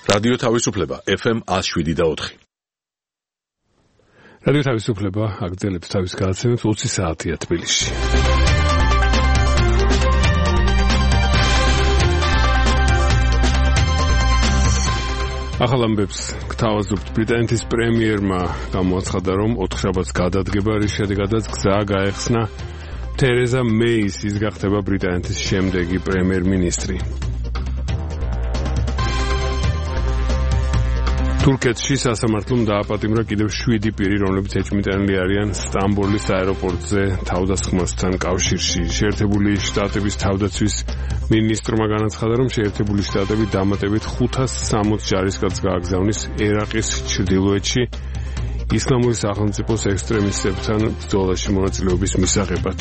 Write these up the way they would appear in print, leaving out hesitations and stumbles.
რადიო თავისუფლება FM 107.4. რადიო თავისუფლება აგრძელებს თავის გადაცემებს 20 საათია თბილისში. ახალ ამბებს გთავაზობთ. ბრიტანეთის პრემიერმა გამოაცხადა, რომ 4 შაბათს გადადგება, რის შედეგადაც გზა გაეხსნა თერეზა მეის, ის გახდება ბრიტანეთის შემდეგი პრემიერ-მინისტრი. თურქეთში სასამართლომ დააპატიმრა კიდევ 7 პირი, რომლებიც ეჭვმიტანილი არიან სტამბოლის აეროპორტზე თავდასხმასთან კავშირში. შეერთებული შტატების თავდაცვის მინისტრმა განაცხადა, რომ შეერთებული შტატები დამატებით 560 ჯარისკაცს გააგზავნის ერაყის ჩრდილოეთში ისლამური სახელმწიფოს ექსტრემისტებთან ბრძოლაში მონაწილეობის მისაღებად.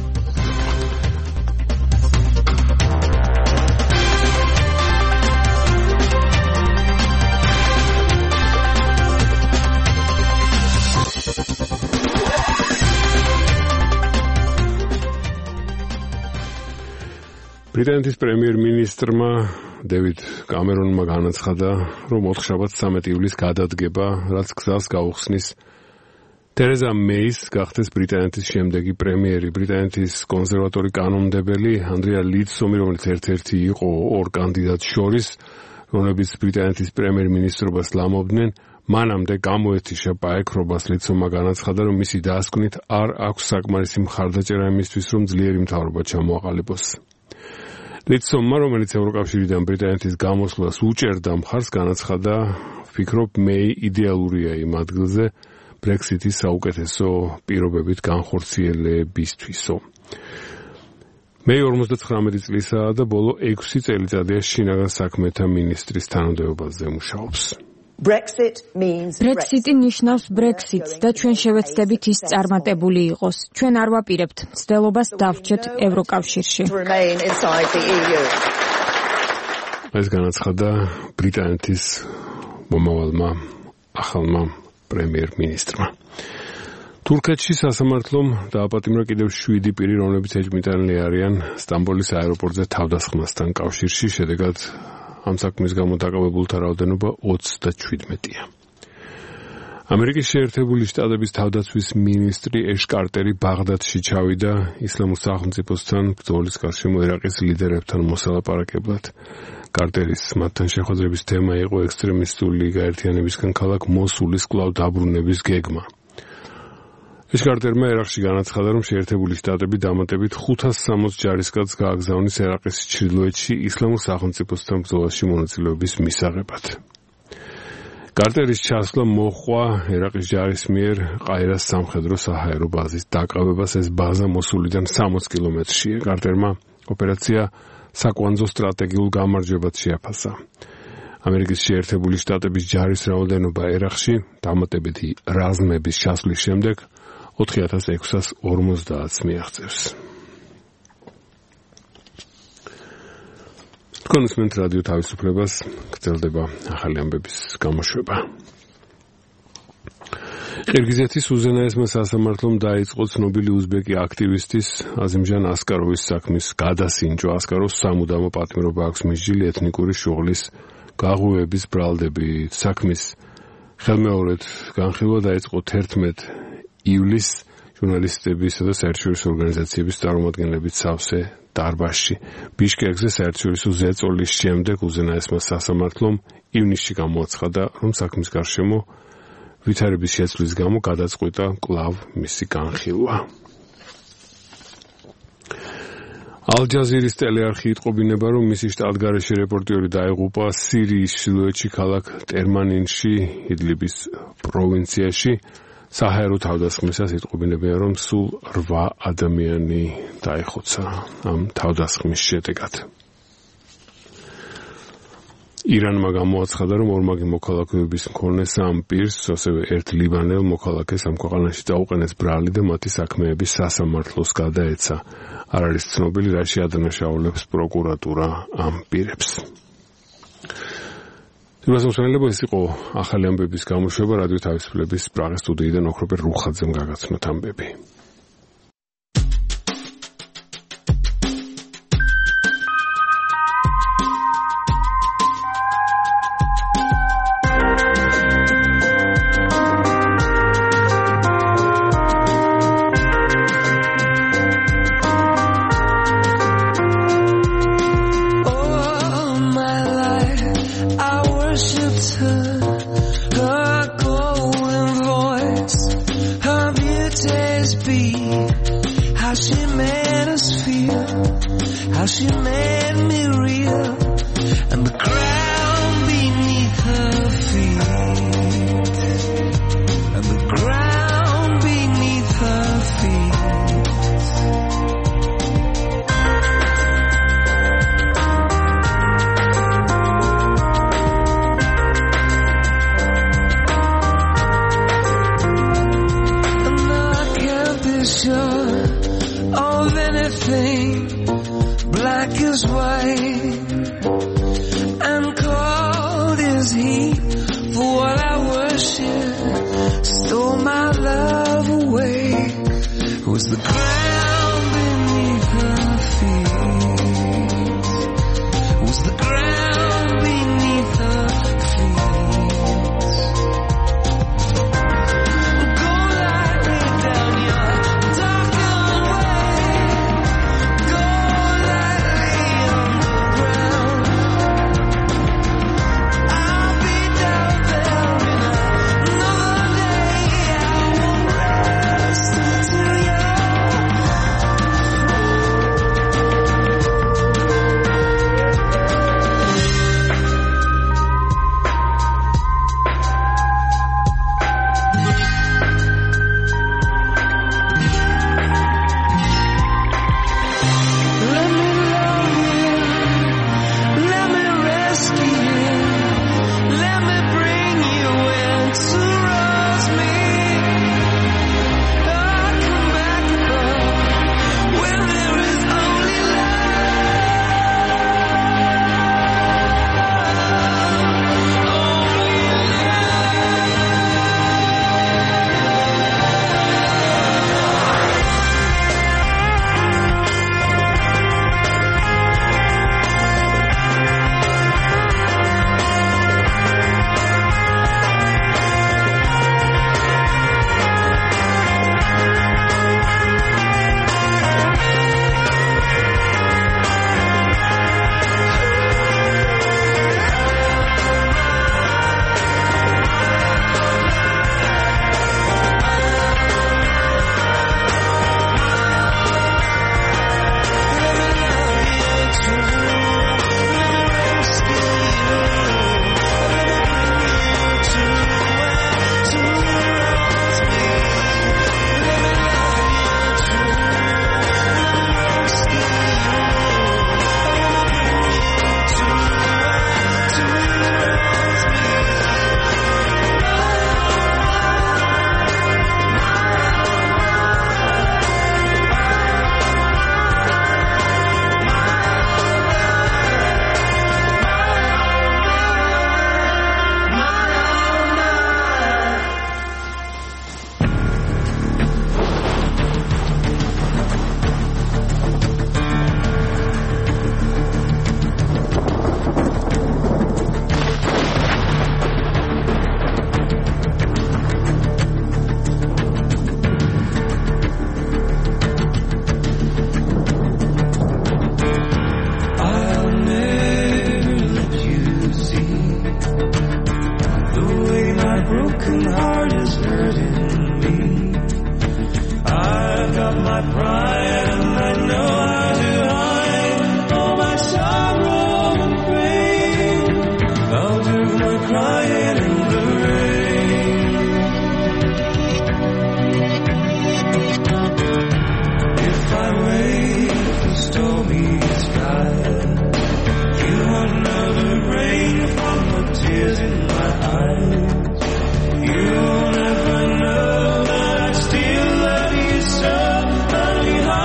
ბრიტანეთის პრემიერ-მინისტრმა დევიდ კამერონმა განაცხადა, რომ 4 შაბათს 13 ივლისს გადადგება, რაც გზას გაუხსნის თერეზა მეის გახდეს ბრიტანეთის შემდეგი პრემიერი. ბრიტანეთის კონსერვატორი კანონმდებელი ანდრია ლიდსომი, რომელიც ერთ-ერთი იყო 2 კანდიდატს შორის, რომლებიც ბრიტანეთის პრემიერ-მინისტრობას ლამობდნენ, მანამდე გამოეთიშა პაექრობას. ლიდსომმა განაცხადა, რომ მისი დასკვნით არ აქვს საკმარისი მხარდაჭერა იმისთვის, რომ ძლიერი მთავრობა ჩამოაყალიბოს. ლიდსომმა, რომელიც ევროკავშირიდან ბრიტანეთის გამოსვლას უჭერდა მხარს, განაცხადა, ვფიქრობ, მეი იდეალურია იმ ადგილზე ბრექსიტის საუკეთესო პირობებით განხორციელებისთვისო. მეი 59 წლისაა და ბოლო 6 წელიწადია შინაგან საქმეთა მინისტრის თანამდებობაზე მუშაობს. ბრექსიტი ნიშნავს ბრექსიტს და ჩვენ შევეცდებით ის წარმატებული იყოს. ჩვენ არ ვაპირებთ მცდელობას დავრჩეთ ევროკავშირში. ეს განაცხადა ბრიტანეთის მომავალმა ახალმა პრემიერ-მინისტრმა. თურქეთში სასამართლომ დააპატიმრა კიდევ 7 პირი, რომლებიც ეჭვმიტანილი არიან სტამბოლის აეროპორტზე თავდასხმასთან კავშირში. შედეგად ამ საქმის გამო დაკავებულთა რაოდენობა 37-ია. ამერიკის შეერთებული შტატების თავდაცვის მინისტრი ეშ კარტერი ბაღდადში ჩავიდა ისლამურ სახელმწიფოსთან ბრძოლის გარშემო ერაყის ლიდერებთან მოსალაპარაკებლად. კარტერის მათთან შეხვედრების თემა იყო ექსტრემისტული გაერთიანებისგან ქალაქ მოსულის კვლავ დაბრუნების გეგმა. ეშ კარტერმა ერაყში განაცხადა, რომ შეერთებული შტატები დამატებით 560 ჯარისკაცს გააგზავნის ერაყის ჩრდილოეთში ისლამურ სახელმწიფოსთან ბრძოლაში მონაწილეობის მისაღებად. კარტერის ჩასვლა მოჰყვა ერაყის ჯარის მიერ ყაირას სამხედრო საჰაერო ბაზის დაკავებას. ეს ბაზა მოსულიდან 60 კილომეტრშია. კარტერმა ოპერაცია საკვანძო სტრატეგიულ გამარჯვებად შეაფასა. ამერიკის შეერთებული შტატების ჯარის რაოდენობა ერაყში დამატებითი რაზმების ჩასვლის შემდეგ 4650 მიაღწევს. თქვენ უსმენთ რადიო თავისუფლებას, გრძელდება ახალი ამბების გამოშვება. ყირგიზეთის უზენაესმა სასამართლომ დაიწყო ცნობილი უზბეკი აქტივისტის აზიმჟან ასკაროვის საქმის გადასინჯვა. ასკაროვს სამუდამო პატიმრობა აქვს მისჯილი ეთნიკური შუღლის გაღვივების ბრალდებით. საქმის ხელმეორედ განხილვა დაიწყო 11 ივლისს ჟურნალისტებისა და საერთაშორისო ორგანიზაციების წარმომადგენლებით სავსე დარბაზში. ბიშკეკზე საერთაშორისო ზეწოლის შემდეგ უზენაესმა სასამართლომ ივნისში გამოაცხადა, რომ საქმის გარშემო ვითარების შეცვლის გამო გადაწყვიტა კვლავ მისი განხილვა. ალ-ჯაზირის ტელეარხი იტყობინება, რომ მისი შტატგარეშე რეპორტიორი დაიღუპა სირიის ჩრდილოეთში ქალაქ ტერმანინში, იდლიბის პროვინციაში. საჰაერო თავდასხმისას იტყობინებიან, რომ სულ 8 ადამიანი დაიხოცა ამ თავდასხმის შედეგად. ირანმა გამოაცხადა, რომ ორმაგი მოქალაქეების მქონე 3 პირს, ასევე 1 ლიბანელ მოქალაქეს ამ ქვეყანაში დაუყენეს ბრალი და მათი საქმეების სასამართლოს გადაეცა. არ არის ცნობილი, რა შეადანაშაულებს პროკურატურა ამ პირებს. იმასმოსვენელება ეს იყო ახალი ამბების გამოშვება რადიო თავისუფლების პრაღის სტუდიიდან ოქროპერ რუხაძემ გაგაცნოთ ამბები. how she made us feel, how she made me real, and the ground beneath her feet, and the ground beneath her feet. Sure of anything black as white and cold as heat, for what I worship stole my love away. It was the ground beneath her feet, it was the ground beneath her feet. You'll never know that I still love you so. Only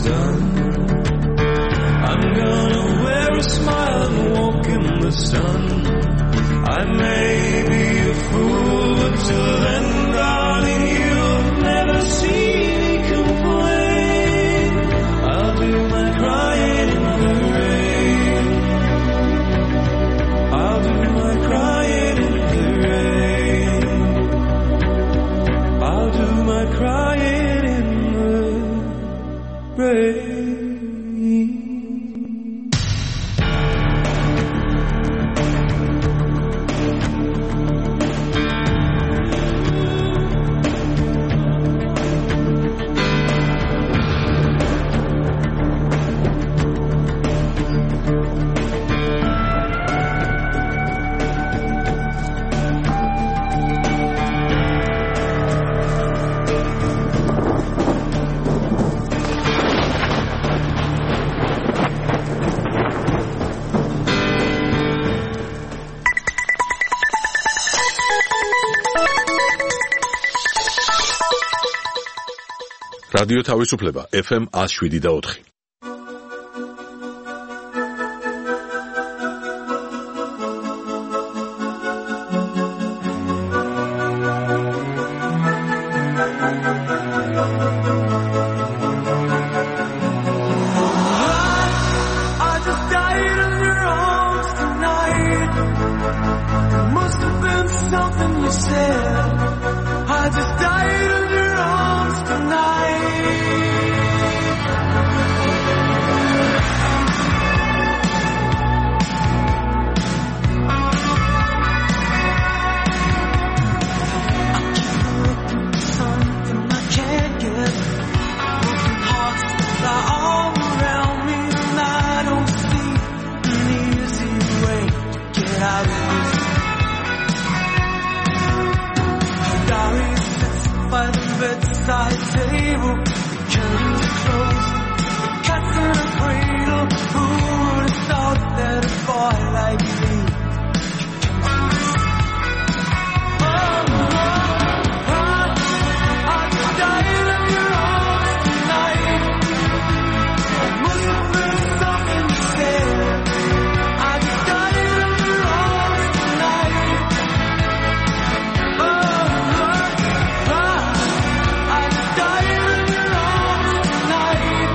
done, I'm gonna wear a smile and walk in the sun. I may be a fool, but till then, darling, you'll never see me complain. I'll do my crying in the rain. I'll do my crying in the rain. I'll do my crying in the rain. რადიო თავისუფლება FM 107.4. Tonight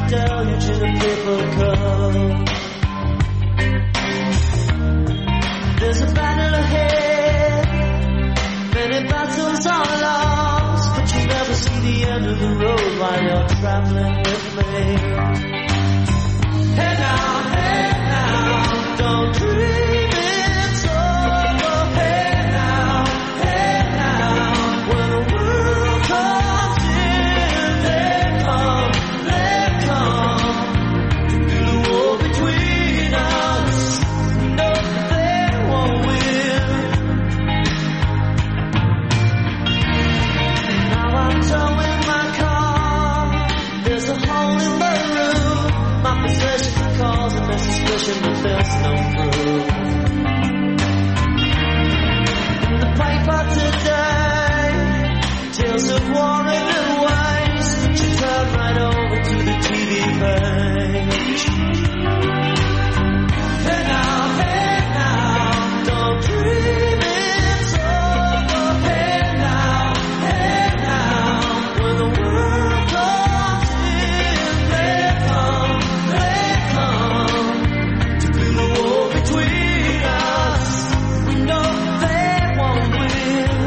deluge in a paper cup. There's a battle ahead, many battles are lost, but you never see the end of the road while you're traveling with me. Hey now, don't dream it's over. Hey now, when the world comes in, they come to build a wall between us. No, they won't win. Now I'm towing my car. There's a hole in the roof. My possession calls and there's suspicion, but there's no proof. In the paper today, tales of war and waste. She turned right over to the TV page. Hey now, don't dream it's over. Hey now, when the world comes in, they come to build a wall between us. We know they won't win.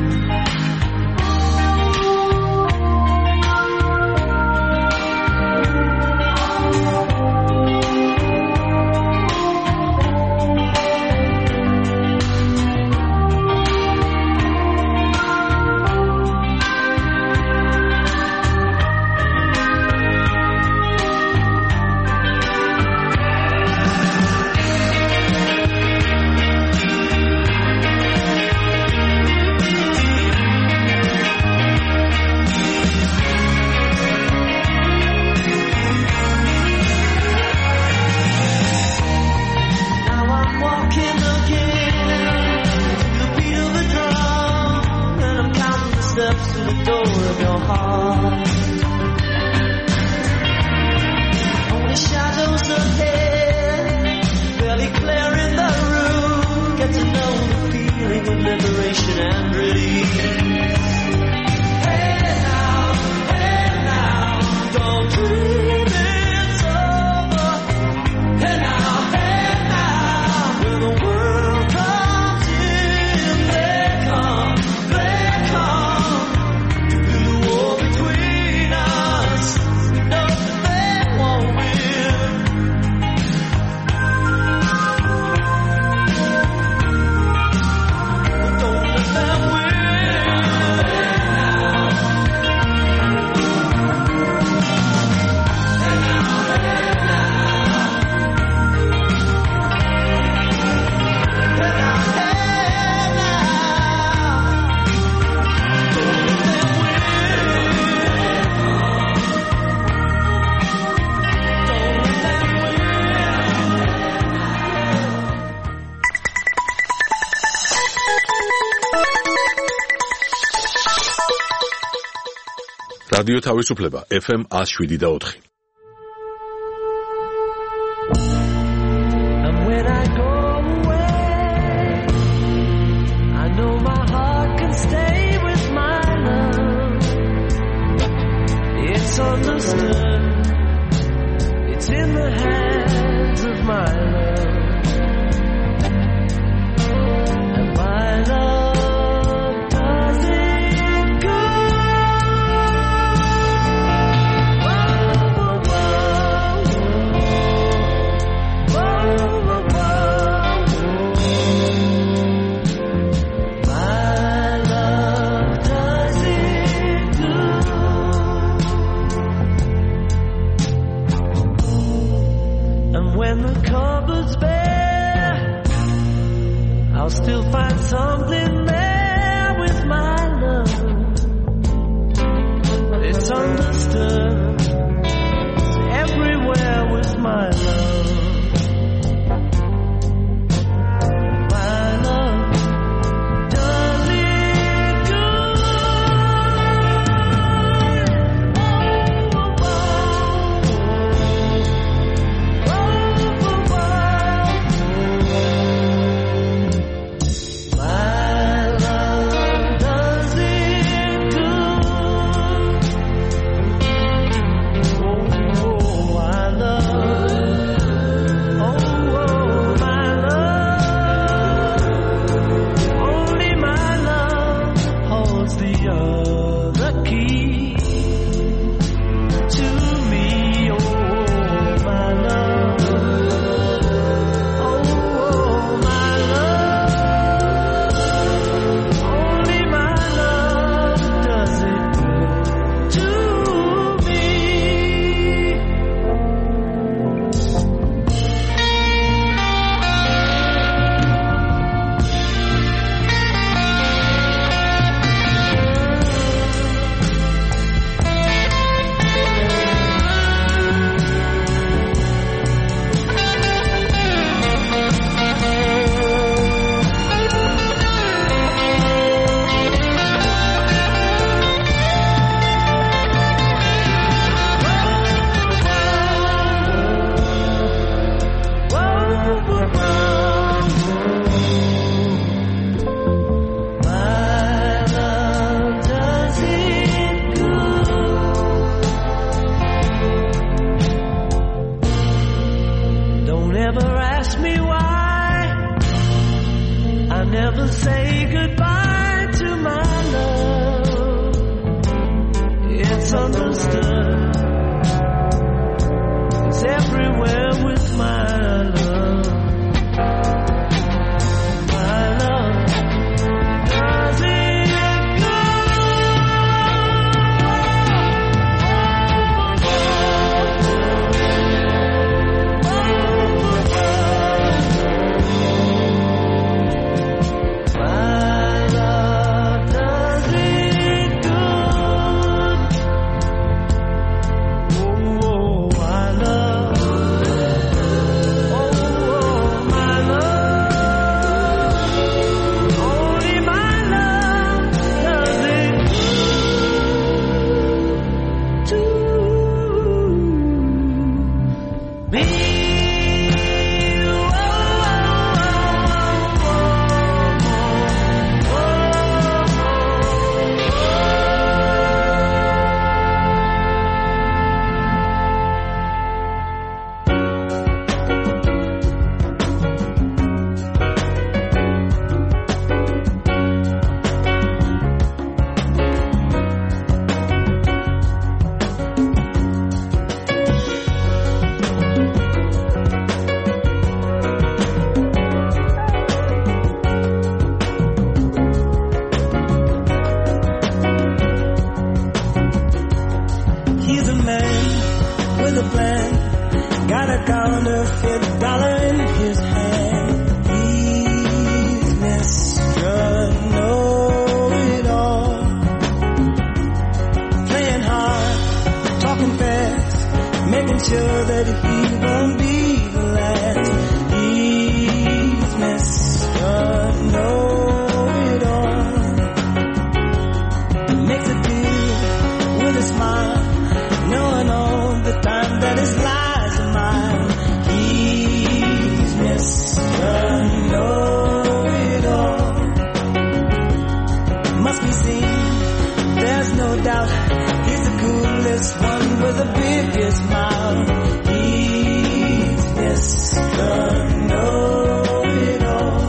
Now I'm walking again to the beat of a drum, and I'm counting the steps to the door of your heart. Only shadows ahead, barely clear in the room. Get to know the feeling of liberation and release. Hey now, don't dream it's over. Hey now, when the world comes in, they come to build a wall between us. We know they won't win. Don't let them win. რადიო თავისუფლება FM 107.4. And when I go away, I know my heart can stay with my love. It's understood. It's in the hands of my love. And my love doesn't go. When the cupboard's bare, I'll still find something there with my love. It's understood. It's everywhere with my love. My love does it good. My love does it good. the plan. Got a counterfeit dollar in his hand. He's Mr. Know-it-all. Playing hard, talking fast, making sure that he won't be the last. He's Mr. Know-it-all. Makes a deal with a smile, knowing all the time that his lies are mine. He's Mr. Know-it-all. Must be seen, there's no doubt. He's the coolest one with the biggest smile. He's Mr. Know-it-all.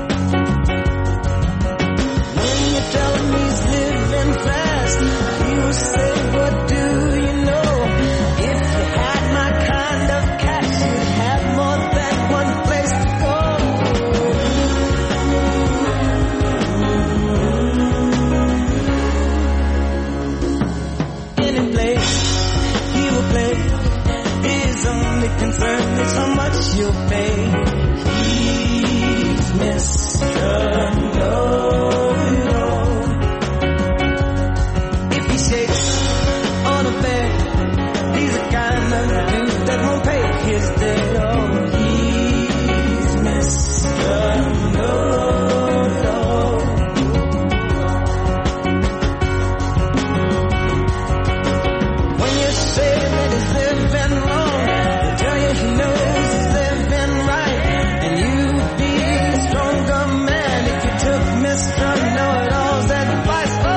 When you tell him he's living fast, he will say, what do you know? If you had my kind of cash, you'd have more than one place to go. Any place he will play, his only concern is how much you'll pay. He's Mr. Know-it-all. If he shakes on a bed, he's the kind of dude that won't pay his debt. Oh, he's Mr. Know-it-all. When you say that he's living wrong, he'll tell you he knows he's living right. And you'd be a stronger man if you took Mr. Know-it-all's advice. Oh,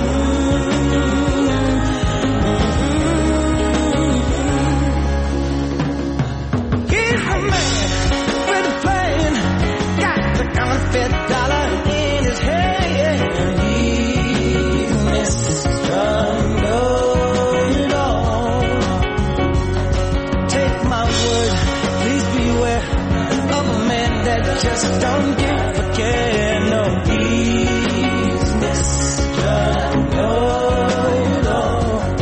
he's the man with the plan, got the counterfeit dollar in his hand. He's Mr. Know-it-all. Take my word, please beware of a man that just don't give a care. No, he's Mr. Know-it-all.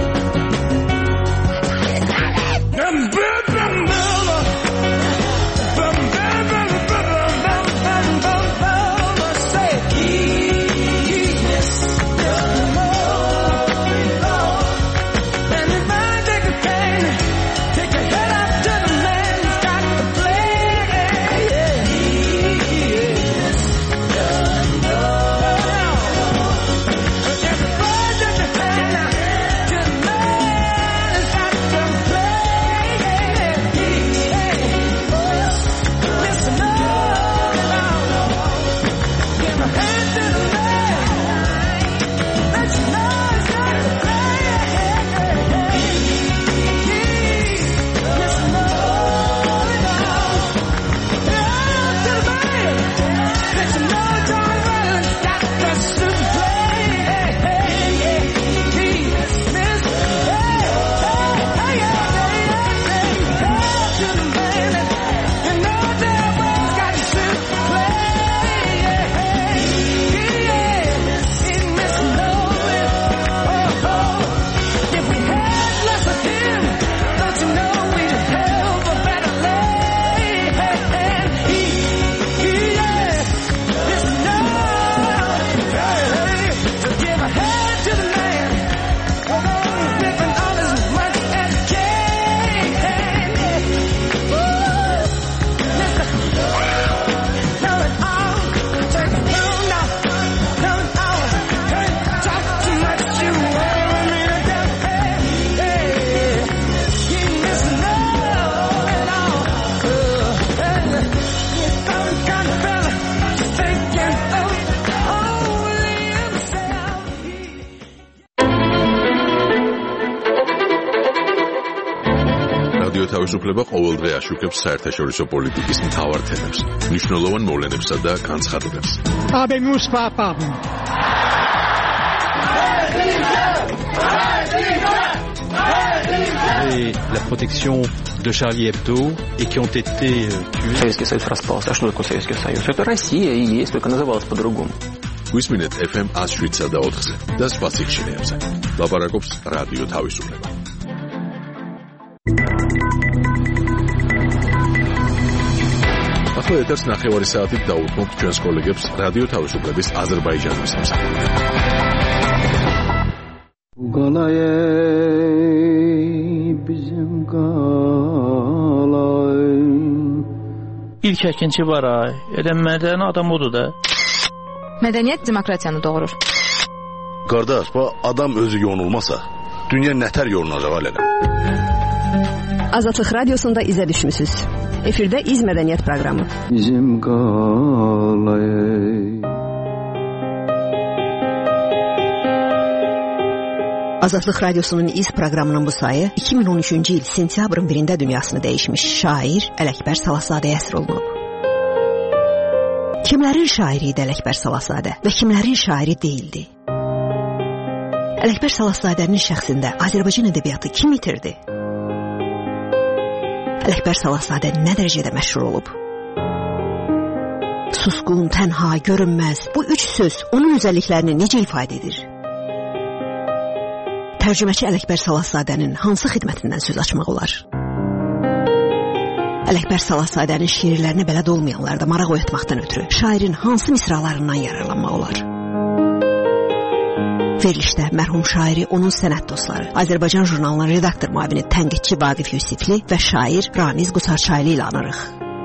Say, he's Mr. Know-it-all. And if I take a cane, take your head up to the man who's got the plan. He's Mr. Know-it-all. Everybody take your hand up to the man who's got the plan. Mr. Know-it-all. Give a hand to the man. Let you know he's got the plan. Mr. Know-it-all. Hand to the man. Let you know John Rowland's got the super plan. He's Mr. Hand to the man. You know that one's got the super plan. He's Mr. Know-it-all. If we had less of him, don't you know we'd have a better land? Mr. Know-it-all. So give a hand to the man. Living on as much as he can. Mr. Know-it-all. Take it down now. Know-it-all. Hey, talk too much, you want me to go. You Mr. Know-it-all. You're some kind of fella thinking of only himself. რადიო თავისუფლება ყოველდღე აშუქებს საერთაშორისო პოლიტიკის მთავარ თემებს, მნიშვნელოვან მოვლენებსა და განცხადებებს. Habemus papam. Et la protection de Charlie Hebdo et qui ont été tués. Советский Союз распался. А что такое Советский Союз? Это Россия и есть, только называлась по-другому. გვისმინეთ FM 107 და 4-ზე და სხვა სიხშირეებზე. ლაპარაკობს რადიო თავისუფლება. ახლა ეთერს 9 საათით დაუთმობთ ჩვენს კოლეგებს რადიო თავისუფლების აზერბაიჯანის მსახურით. İlk əkinçi var ay. Elə mədəni adam odur da. Mədəniyyət demokratiyanı doğurur. Qardaş, adam özü yonulmasa, dünya nətər yonulacaq hələ? Azadlıq Radiosunda izə düşmüsünüz. Efirdə İz Mədəniyyət proqramı. Bizim qalay. Azadlıq Radiosunun İz proqramının bu sayı 2013-cü il sentyabrın 1-də dünyasını dəyişmiş şair Ələkbər Salahzadəyə əsr olunub. Kimlərin şairi idi Ələkbər Salahzadə və kimlərin şairi deyildi? Ələkbər Salahzadənin şəxsində Azərbaycan ədəbiyyatı kim itirdi? Ələkbər Salahzadə nə dərəcədə məşhur olub? Susqun, tənha, görünməz. Bu üç söz onun özəlliklərini necə ifadə edir? Tərcüməçi Ələkbər Salahzadənin hansı xidmətindən söz açmaq olar? Ələkbər Salahzadənin şiirlərinə bələd olmayanlar da maraq oyatmaqdan ötürü şairin hansı misralarından yararlanmaq olar? Verilişdə mərhum şairi, onun sənət dostları, Azərbaycan jurnalının redaktor müavini tənqidçi Vaqif Yusifli və şair Ramiz Qusarçaylı ilə anırıq.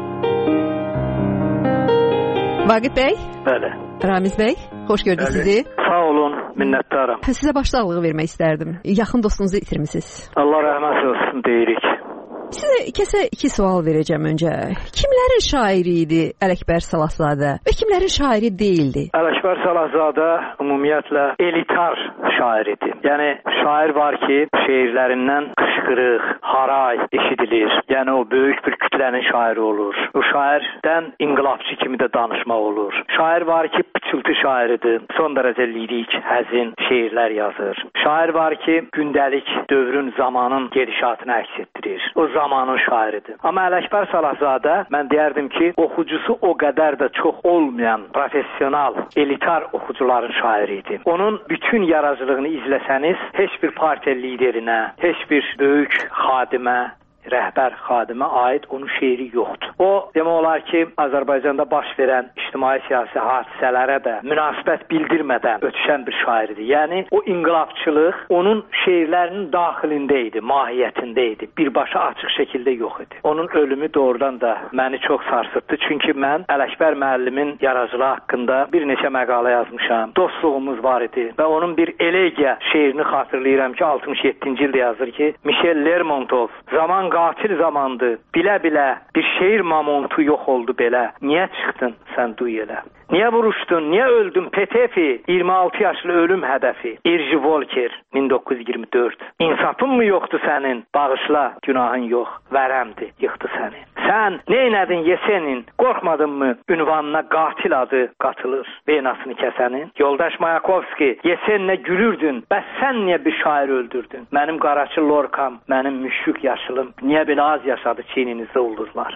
Vaqif bəy? Bəli. Ramiz bəy, xoş gördük sizi. Sağ olun, minnətdaram. Sizə başsağlığı vermək istərdim. Yaxın dostunuzu itirmisiniz. Allah rəhmət olsun deyirik. Sizə kəsə 2 sual verəcəm öncə. Kimlərin şairi idi Ələkbər Salahzadə və kimlərin şairi deyildi? Ələkbər Salahzadə ümumiyyətlə elitar şair idi. Yəni şair var ki, şeirlərindən qışqırıq, haray eşidilir. Yəni o böyük bir kütlənin şairi olur. O şairdən inqilabçı kimi də danışmaq olur. Şair var ki, pıçıltı şairidir. Son dərəcə lirik, həzin şeirlər yazır. Şair var ki, gündəlik dövrün, zamanın gedişatını əks etdirir. O zamanın şairidir. Amma Ələkbər Salahzadə, mən deyərdim ki, oxucusu o qədər də çox olmayan professional, elitar oxucuların şairi idi. Onun bütün yaradıcılığını izləsəniz, heç bir partiya liderinə, heç bir böyük xadimə, rəhbər xadimə aid onun şeiri yoxdur. O, demək olar ki, Azərbaycanda baş verən ictimai-siyasi hadisələrə də münasibət bildirmədən ötüşən bir şairdir. Yəni, o inqilabçılıq onun şeirlərinin daxilində idi, mahiyyətində idi. Birbaşa açıq şəkildə yox idi. Onun ölümü doğrudan da məni çox sarsıtdı. Çünki mən Ələkbər müəllimin yaradıcılığı haqqında bir neçə məqalə yazmışam. Dostluğumuz var idi və onun bir elegiya şeirini xatırlayıram ki, 67-ci ildə yazır ki, Michel Lermontov, zaman qatil zamandı, bilə-bilə bir şeir mamontu yox oldu belə. Niyə çıxdın sən duy elə? Niyə vuruşdun, niyə öldün Petefi, 26 yaşlı ölüm hədəfi, İrji Volker, 1924. İnsafın mı yoxdur sənin, bağışla, günahın yox, vərəmdi, yıxdı səni. Sən neynədin Yesenin, qorxmadın mı ünvanına qatil adı qatılır, veynasını kəsənin? Yoldaş Mayakovski, Yesenlə gülürdün, bəs sən niyə bir şair öldürdün? Mənim qaraçı Lorkam, mənim müşrik yaşılım, niyə belə az yaşadı çiyninizdə ulduzlar?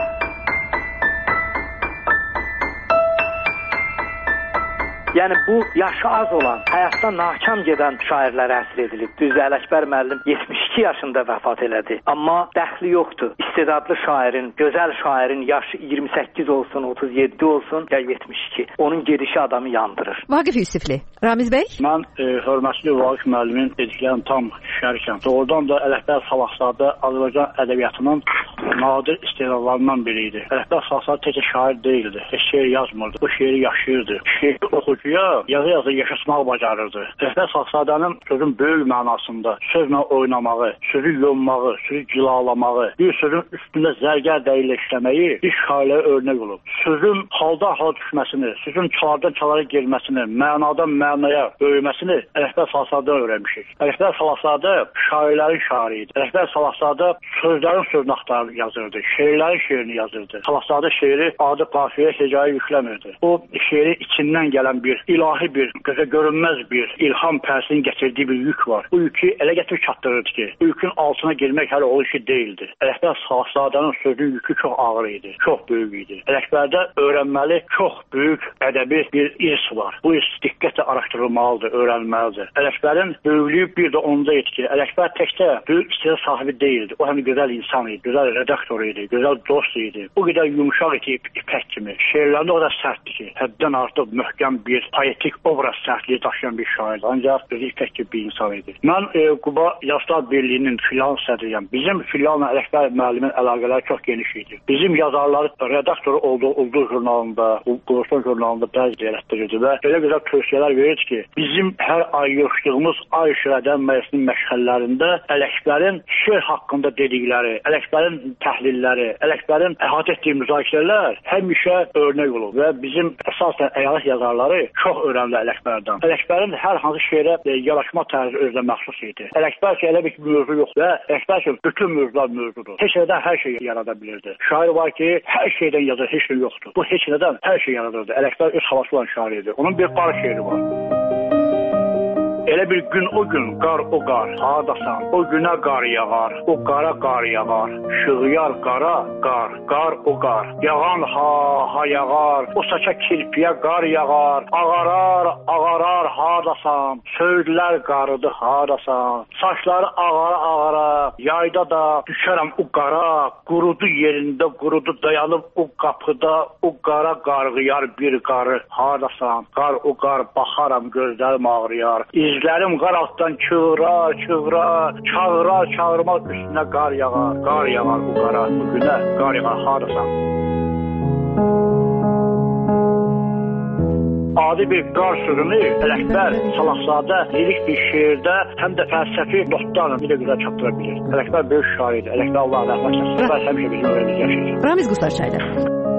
Yəni bu yaşı az olan, həyatda nakam gedən şairlərə əsr edilib. Düzdür, Ələkbər müəllim 72 yaşında vəfat elədi. Amma dəxli yoxdur. İstedadlı şairin, gözəl şairin yaşı 28 olsun, 37 olsun ya 72. Onun gedişi adamı yandırır. Vaqif Yusifli, Ramiz bəy? Mən hörmətli Vaqif müəllimin dediklərini tam şərikəm. Doğrudan da Ələkbər Salahzadə Azərbaycan ədəbiyyatının nadir istedadlarından biri idi. Ələkbər Salahzadə təkcə şair deyildi. Heç şeir yazmırdı. O şeiri yaşayırdı. Şeir oxucuya yazı yaşatmağı bacarırdı. Ələkbər Salahzadənin sözün böyük mənasında sözlə oynamağı, sözü yonmağı, sözü cilalamağı, bir sözün üstündə zərgər dəyilə işləməyi bir şairlərə örnək olub. Sözün haldan hala düşməsini, sözün çalardan çalara girməsini, mənadan mənaya böyüməsini Ələkbər Salahzadədən öyrənmişik. Ələkbər Salahzadə şairlərin şairi idi. Ələkbər Salahzadə sözlərin sözünü axtarıb yazırdı, şeirlərin şeirini yazırdı. Salahzadə şeiri adi qafiyə hecaya yükləmirdi. O şeiri içindən gələn bir ilahi bir, gözə görünməz bir ilham pərsinin gətirdiyi bir yük var. Bu yükü elə gətirib çatdırırdı ki, bu yükün altına girmək hələ o işi deyildi. Ələkbər Salahzadənin sözün yükü çox ağır idi, çox böyük idi. Ələkbərdə öyrənməli çox böyük ədəbi bir irs var. Bu irs diqqətlə araşdırılmalıdır, öyrənilməlidir. Ələkbərin böyüklüyü bir də onda idi ki, Ələkbər təkcə böyük istedad sahibi deyildi. O həm gözəl insan idi, gözəl redaktor idi, gözəl dost idi. O qədər yumşaq idi ipək kimi. Şeirlərində o da sərtdir ki, həddən artıq möhkəm bir poetik obraz sərtliyi daşıyan bir şair. Ancaq özü ipək kimi bir insan idi. Mən Quba Yazıçılar Birliyinin filial sədriyəm. Bizim filialla Ələkbər müəllimin əlaqələri çox geniş idi. Bizim yazarları redaktoru olduğu jurnalında, Quruluşdan jurnalında bəzi yerləşdirirdi və elə gözəl tövsiyələr verirdi ki, bizim hər ay yığışdığımız ay şirədən məclisinin məşğəllərində Ələkbərin şeir haqqında dedikləri, Ələkbərin təhlilləri, Ələkbərin əhatə etdiyi müzakirələr həmişə örnək olub və bizim əsasən əyalət yazarları çox öyrəndi Ələkbərdən. Ələkbərin hər hansı şeirə yanaşma tərzi özünə məxsus idi. Ələkbər ki, elə bir mövzu yoxdur və Ələkbər ki, bütün mövzular mövzudur. Heç nədən hər şey yarada bilirdi. Şair var ki, hər şeydən yazır, heç nə yoxdur. Bu heç nədən hər şey yaradırdı. Ələkbər öz havası olan şair idi. Onun bir qar şeiri var. Elə bir gün o gün, qar o qar, hardasan, o günə qar yağar, o qara qar yağar, şığıyar qara qar, qar o qar, yağan ha yağar, o saça kirpiyə qar yağar, ağarar, hardasan, söydülər qarıdı, hardasan, saçları ağara, yayda da düşərəm o qara, qurudu yerində, qurudu dayanıb o qapıda, o qara qarğıyar bir qarı, hardasan, qar o qar, baxaram gözlərim ağrıyar, İzlərim qar altdan çığırar, çağırmaz üstünə qar yağar bu qara, bu günə qar yağar, hardasan. Adi bir qar sürünü Ələkbər Salahzadə lirik bir şeirdə həm də fəlsəfi notlarla bir də güzel çatdıra bilir. Ələkbər böyük şairdir. Ələkbər Allah rəhmət etsin. Ələkbər həmişə bizim öyrəniz yaşayacaq. Ramiz Qusarçaylı.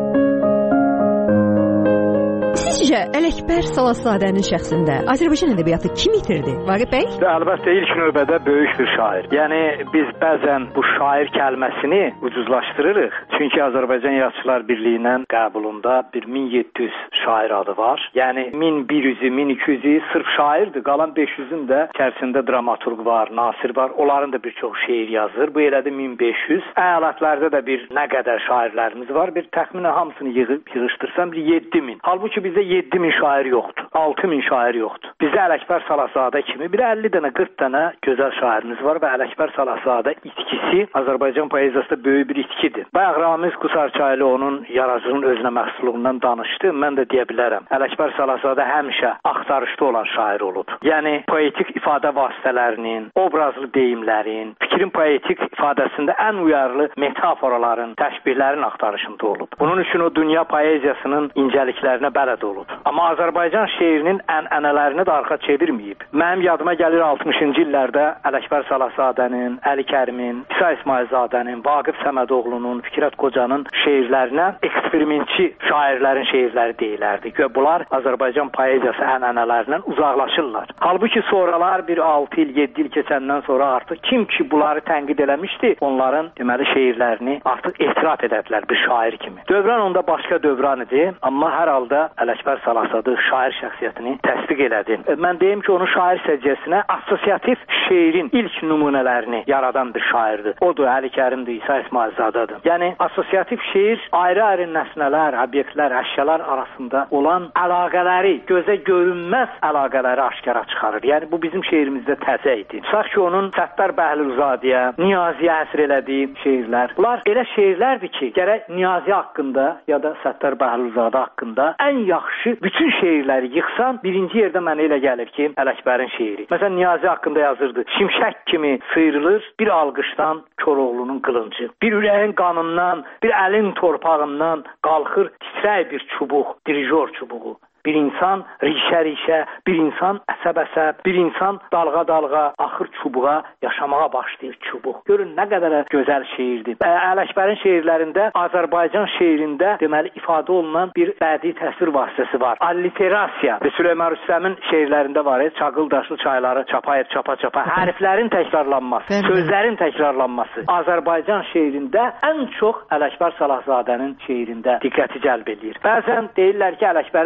Sizcə Ələkbər Salahzadənin şəxsində Azərbaycan ədəbiyyatı kim itirdi? Vaqif bəy? Əlbəttə ilk növbədə böyük bir şair. Yəni biz bəzən bu şair kəlməsini ucuzlaşdırırıq. Çünki Azərbaycan Yazıçılar Birliyinin qəbulunda bir 1700 şair adı var. Yəni 1100-ü, 1200-ü sırf şairdir. Qalan 500-ün də içərisində dramaturq var, nasir var. Onların da bir çox şeir yazır. Bu elədi 1500. Əyalətlərdə də bir nə qədər şairlərimiz var. Bir təxminən hamısını yığışdırsam bir 7000. Halbuki bizdə 7000 şair yoxdur. 6000 şair yoxdur. Bizdə Ələkbər Salahzadə kimi bir 50 dənə, 40 dənə gözəl şairimiz var və Ələkbər Salahzadə itkisi Azərbaycan poeziyasında böyük bir itkidir. Bayaq Ramiz Qusarçaylı onun yaradıcılığının özünə məxsusluğundan danışdı. Mən də deyə bilərəm. Ələkbər Salahzadə həmişə axtarışda olan şair olub. Yəni poetik ifadə vasitələrinin, obrazlı deyimlərin, fikrin poetik ifadəsində ən uyarlı metaforaların, təşbihlərin axtarışında olub. Bunun üçün o dünya poeziyasının incəliklərinə bələd olub. Amma Azərbaycan şeirinin ənənələrini də arxa çevirməyib. Mənim yadıma gəlir 60-cı illərdə Ələkbər Salahzadənin, Əli Kərimin, İsa İsmailzadənin, Vaqif Səmədoğlunun, Fikrət Qocanın şeirlərinə eksperimentçi şairlərin şeirləri deyilərdi. Güya bunlar Azərbaycan poeziyası ənənələrindən uzaqlaşırlar. Halbuki sonralar bir 6 il, 7 il keçəndən sonra artıq kim ki bunları tənqid eləmişdi, onların deməli şeirlərini artıq etiraf edədilər bir şair kimi. Dövran onda başqa dövran idi, amma hər halda Ələkbər Salahzadə şair şəxsiyyətini təsdiq elədi. Mən deyim ki, onun şair səciyyəsinə assosiativ şeirin ilk nümunələrini yaradan bir şairdir. Odur, Əli Kərimdir, İsa İsmailzadədir. Yəni, assosiativ şeir ayrı-ayrı nəsnələr, obyektlər, əşyalar arasında olan əlaqələri, gözə görünməz əlaqələri aşkara çıxarır. Yəni, bu bizim şeirimizdə təzə idi. Tutaq ki, onun Səttar Bəhlulzadəyə, Niyaziyə həsr elədiyi şeirlər. Bunlar elə şeirlərdir ki, gərək Niyazi haqqında ya da Səttar Bəhlulzadə haqqında ən yaxşı bütün şeirləri yıxsan, birinci yerdə mənə elə gəlir ki, Ələkbərin şeiri. Məsələn, Niyazi haqqında yazırdı. Şimşək kimi sıyrılır bir alqışdan Koroğlunun qılıncı. Bir ürəyin qanından, bir əlin torpağından qalxır titrək bir çubuq, dirijor çubuğu. Bir insan rişə-rişə, bir insan əsəb-əsəb, bir insan dalğa-dalğa axır çubuğa, yaşamağa başlayır çubuq. Görün, nə qədər gözəl şeirdir. Ələkbərin şeirlərində, Azərbaycan şeirində deməli ifadə olunan bir bədii təsvir vasitəsi var. Alliterasiya. Süleyman Rüstəmin şeirlərində var. Çaqıl daşlı çayları çapayır, çapa-çapa. Hərflərin təkrarlanması, sözlərin təkrarlanması. Azərbaycan şeirində ən çox Ələkbər Salahzadənin şeirində diqqəti cəlb edir. Bəzən deyirlər ki, Ələkbərin şeiri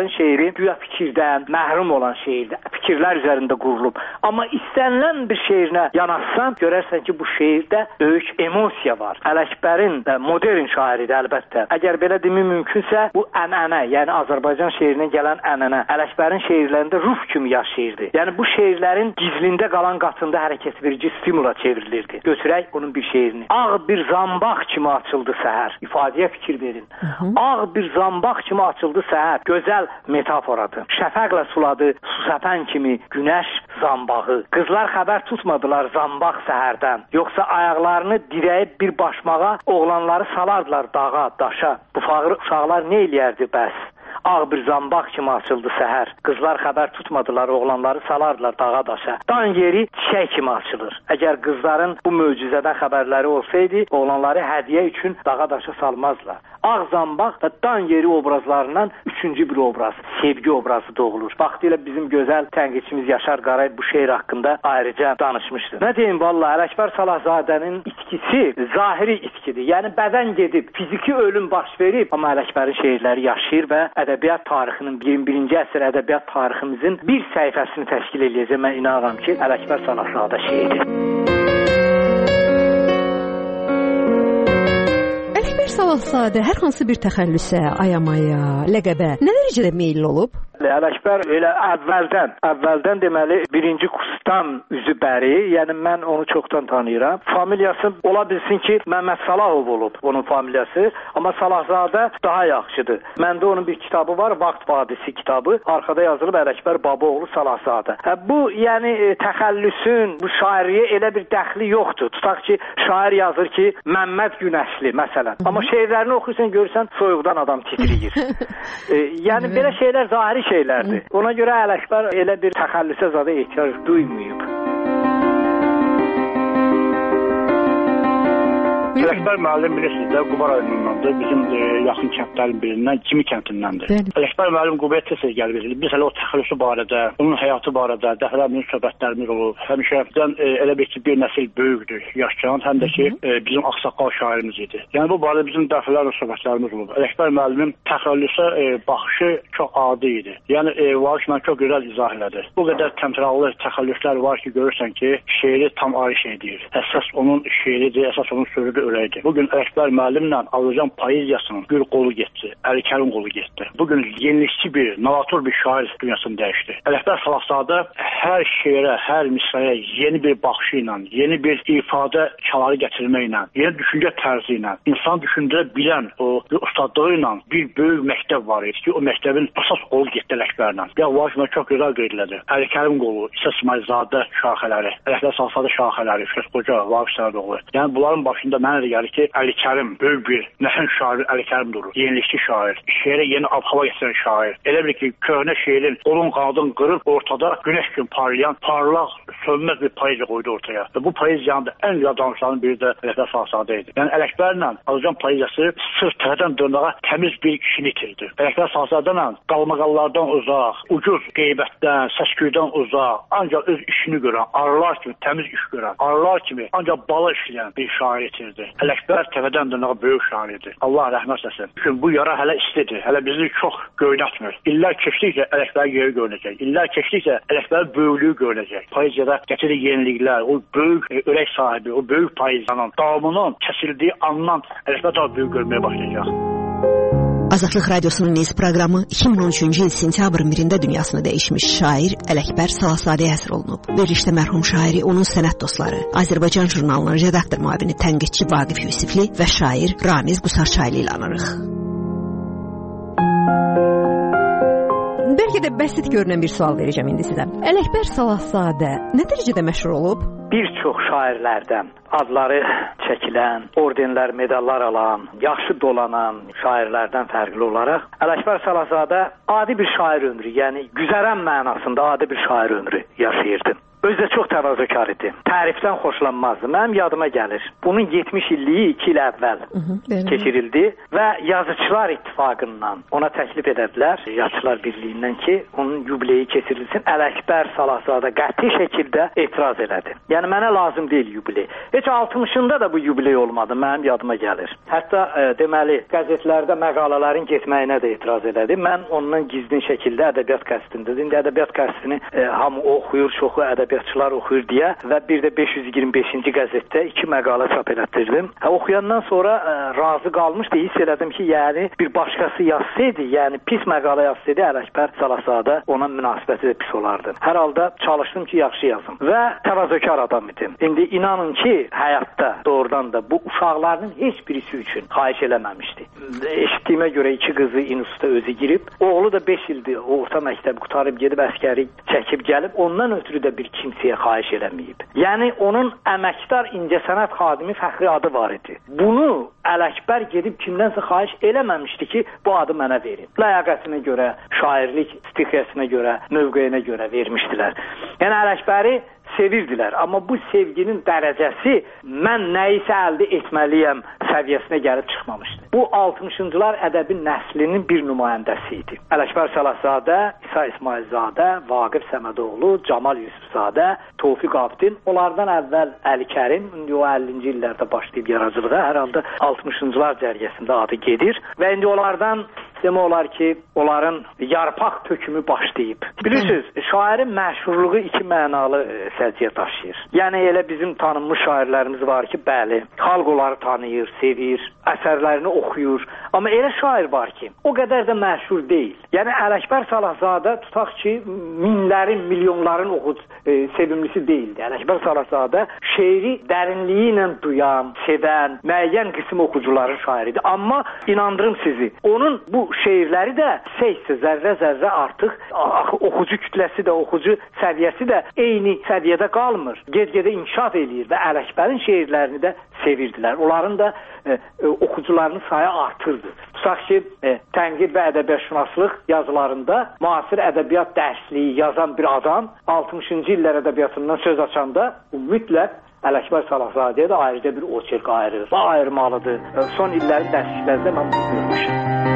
şeiri güya fikirdən məhrum olan şeirdir. Fikirlər üzərində qurulub. Amma istənilən bir şeirinə yanaşsan, görərsən ki, bu şeirdə böyük emosiya var. Ələkbərin də modern şairidir əlbəttə. Əgər belə demək mümkünsə, bu ənənə, yəni Azərbaycan şeirinə gələn ənənə Ələkbərin şeirlərində ruh kimi yaşayırdı. Yəni bu şeirlərin gizlində qalan qatında hərəkət verici stimula çevrilirdi. Götürək onun bir şeirini. Ağ bir zambaq kimi açıldı səhər. İfadəyə fikir verin. Ağ bir zambaq kimi açıldı səhər. Gözəl metaforadır. Şəfəqlə suladı su səpən kimi günəş zambağı. Qızlar xəbər tutmadılar zambaq səhərdən. Yoxsa ayaqlarını dirəyib bir başmağa oğlanları salardılar dağa, daşa. Bu fağır uşaqlar nə eləyərdi bəs? Ağ bir zambaq kimi açıldı səhər. Qızlar xəbər tutmadılar, oğlanları salardılar dağa daşa. Dan yeri çiçək kimi açılır. Əgər qızların bu möcüzədən xəbərləri olsaydı, oğlanları hədiyyə üçün dağa daşa salmazlar. Ağ zambaq və dan yeri obrazlarından üçüncü bir obraz, sevgi obrazı doğulur. Vaxtilə bizim gözəl tənqidçimiz Yaşar Qarayev bu şeir haqqında ayrıca danışmışdı. Nə deyim valla, Ələkbər Salahzadənin itkisi zahiri itkidir. Yəni bədən gedib, fiziki ölüm baş verib, amma Ələkbərin şeirləri yaşayır və ədəbiyyat tarixinin 21-ci əsr ədəbiyyat tariximizin bir səhifəsini təşkil edəcək. Mən inanıram ki, Ələkbər Salahzadə şeiri. Ələkbər Salahzadə hər hansı bir təxəllüsə, ayamaya, ləqəbə nə dərəcədə meyilli olub? Ələkbər elə əvvəldən deməli birinci kursdan üzü bəri, yəni mən onu çoxdan tanıyıram. Familiyası ola bilsin ki, Məhəmməd Salahov olub onun familiyası, amma Salahzadə daha yaxşıdır. Məndə onun bir kitabı var, Vaxt Vadisi kitabı, arxada yazılıb Ələkbər Babaoğlu Salahzadə. Bu yəni təxəllüsün bu şairliyə elə bir dəxli yoxdur. Tutaq ki, şair yazır ki, Məmməd Günəşli məsələn. Amma şeirlərini oxuyursan, görürsən soyuqdan adam titriyir. Yəni belə şeylər zahiri şeylərdir. Ona görə Ələkbər elə bir təxəllüsə zadə ehtiyac duymayıb. Ələkbər müəllim bilirsiniz də, Quba rayonundandır. Bizim yaxın kəndlərin birindən, Kimi kəndindəndir. Ələkbər müəllim Qubaya tez gəlib edilir. Biz hələ o təxəllüsü barədə, onun həyatı barədə dəfələrlə söhbətlərimiz olub. Həmişə bizdən elə bir nəsil böyükdür, yaşayan, həm də ki, bizim ağsaqqal şairimiz idi. Yəni bu barədə bizim dəfələrlə söhbətlərimiz olub. Ələkbər müəllimin təxəllüsə baxışı çox adi idi. Yəni Vaqiş mən çox gözəl izah elədi. Bu qədər təmtəraqlı təxəllüslər var ki, görürsən ki, şeiri tam ayrı şey deyir. Əsas onun şeiridir, əsas onun sözüdür. Bugün Ələkbər müəllimlə Azərbaycan poeziyasının bir qolu getdi, Əli Kərim qolu getdi. Bugün yenilikçi bir, novator bir şair dünyasını dəyişdi. Ələkbər Salahzadə hər şeirə, hər misraya yeni bir baxışı ilə, yeni bir ifadə çaları gətirməklə, yeni düşüncə tərzi ilə, insan düşündürə bilən o ustadlığı ilə bir böyük məktəb var idi ki, o məktəbin əsas qolu getdi Ələkbərlə. Ya Vaqiş çox gözəl qeydlədi. Əli Kərim qolu, İsa İsmailzadə şaxələri, Ələkbər Salahzadə şaxələri, Şəf Qoca, Vaqiş Sərdoğlu. Yəni bunların başında mənə də gəlir ki, Əli Kərim böyük bir nəhəng şair Əli Kərim durur. Yenilikçi şair, şeirə yeni ab-hava gətirən şair. Elə bir ki, köhnə şeirin qolun qanadını qırıb ortada günəş kimi parlayan, parlaq, sönməz bir poeziya qoydu ortaya. Və bu poeziyanın da ən gözəl danışanın biri də Ələkbər Salahzadə idi. Yəni Ələkbərlə Azərbaycan poeziyası sırf tərəfdən dırnağa təmiz bir kişini itirdi. Ələkbər Salahzadələ qalmaqallardan uzaq, ucuz qeybətdən, səsküydən uzaq, ancaq öz işini görən, arılar kimi təmiz iş görən, arılar kimi ancaq bala işləyən bir şair itirdi. Ələkbər təfədən dırnağa böyük şairdir. Allah rəhmət eləsin. Çünki bu yara hələ istidir. Hələ bizi çox göynətmir. İllər keçdikcə Ələkbərin yeri görünəcək. İllər keçdikcə Ələkbərin böyüklüyü görünəcək. Poeziyada gətirir yeniliklər, o böyük ürək sahibi, o böyük poeziyanın davamının kəsildiyi andan Ələkbər daha böyük görməyə başlayacaq. Azadlıq Radiosunun Niz proqramı 2013-cü il sentyabrın 1-də dünyasını dəyişmiş şair Ələkbər Salahzadəyə həsr olunub. Verilişdə mərhum şairi, onun sənət dostları, Azərbaycan jurnalının redaktor müavini tənqidçi Vaqif Yusifli və şair Ramiz Qusarçaylı ilə anırıq. Bəlkə də bəsit görünən bir sual verəcəm indi sizə. Ələkbər Salahzadə nə dərəcədə məşhur olub? Bir çox şairlərdən adları çəkilən, ordenlər, medallar alan, yaxşı dolanan şairlərdən fərqli olaraq Ələkbər Salahzadə adi bir şair ömrü, yəni güzərən mənasında adi bir şair ömrü yaşayırdı. özü də çox təvazökar idi. Tərifdən xoşlanmazdı. Mənim yadıma gəlir. Bunun 70 illiyi 2 il əvvəl keçirildi və Yazıçılar İttifaqından ona təklif edədilər, Yazıçılar Birliyindən ki, onun yubileyi keçirilsin. Ələkbər Salahzadə qəti şəkildə etiraz elədi. Yəni mənə lazım deyil yubiley. Heç 60-ında da bu yubiley olmadı, mənim yadıma gəlir. Hətta deməli, qəzetlərdə məqalələrin getməyinə də etiraz elədi. Mən ondan gizlin şəkildə ədəbiyyat qəzetində, indi ədəbiyyat qəzetini hamı oxuyur, çoxu ədəbiyyatçılar oxuyur deyə və bir də 525-ci qəzetdə 2 məqalə çap elətdirdim. Oxuyandan sonra razı qalmışdı, hiss elədim ki, yəni bir başqası yazsaydı, yəni pis məqalə yazsaydı, Ələkbər Salahzadə ona münasibəti də pis olardı. Hər halda çalışdım ki, yaxşı yazım və təvazökar adam idim. İndi inanın ki, həyatda doğrudan da bu uşaqlarının heç birisi üçün xahiş eləməmişdi. Eşitdiyimə görə 2 qızı instituta özü girib, oğlu da 5 ildir orta məktəbi qutarıb gedib əskəri çəkib gəlib, ondan ötürü də bir kimsəyə xahiş eləməyib. Yəni onun əməkdar incəsənət xadimi fəxri adı var idi. Bunu Ələkbər gedib kimdənsə xahiş eləməmişdi ki, bu adı mənə verin. Ləyaqətinə görə, şairlik stiqyəsinə görə, mövqeyinə görə vermişdilər. Yəni Ələkbəri sevirdilər, amma bu sevginin dərəcəsi mən nəyisə əldə etməliyəm səviyyəsinə gəlib çıxmamışdı. Bu 60-cılar ədəbi nəslinin bir nümayəndəsi idi. Ələkbər Salahzadə, İsa İsmailzadə, Vaqif Səmədoğlu, Camal Yusufzadə, Tofiq Abdin, onlardan əvvəl Əli Kərim, indi o 50-ci illərdə başlayıb yaradıcılığa, hər halda 60-cılar cərgəsində adı gedir və indi onlardan demək olar ki, onların yarpaq tökümü başlayıb. Bilirsiniz, şairin məşhurluğu 2 mənalı səciyyə daşıyır. Yəni elə bizim tanınmış şairlərimiz var ki, bəli, xalq onları tanıyır, sevir, əsərlərini oxuyur. Amma elə şair var ki, o qədər də məşhur deyil. Yəni Ələkbər Salahzadə tutaq ki, minlərin, milyonların sevimlisi deyildi. Ələkbər Salahzadə şeiri dərinliyi ilə duyan, sevən, müəyyən qism oxucuların şairidir. Amma inandırım sizi, onun bu şeirləri də zərrə-zərrə artıq oxucu kütləsi də, oxucu səviyyəsi də eyni səviyyədə qalmır. Ged-gedə inkişaf eləyir və Ələkbərin şeirlərini də sevirdilər. Onların da oxucularının sayı artırdı. Tutaq ki, tənqid və ədəbiyyatşünaslıq yazılarında müasir ədəbiyyat dərsliyi yazan bir adam 60-cı illər ədəbiyyatından söz açanda mütləq Ələkbər Salahzadəyə də ayrıca bir oçerk ayırır və ayırmalıdır. Son illərin dərsliklərində mən bunu görmüşəm.